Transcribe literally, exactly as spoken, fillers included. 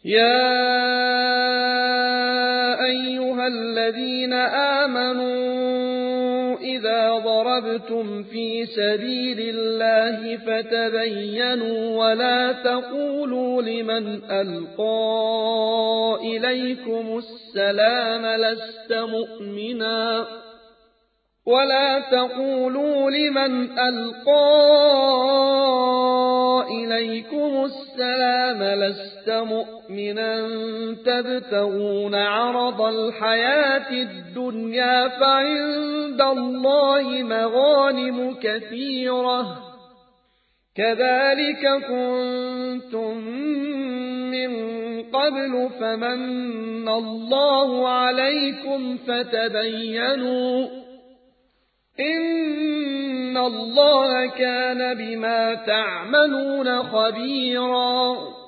يا أيها الذين آمنوا إذا ضربتم في سبيل الله فتبينوا ولا تقولوا لمن ألقى إليكم السلام لست مؤمنا ولا تقولوا لمن ألقى إليكم السلام لست مؤمنا تبتغون عرض الحياة الدنيا فعند الله مغانم كثيرة كذلك كنتم من قبل فمن الله عليكم فتبينوا إن الله كان بما تعملون خبيرا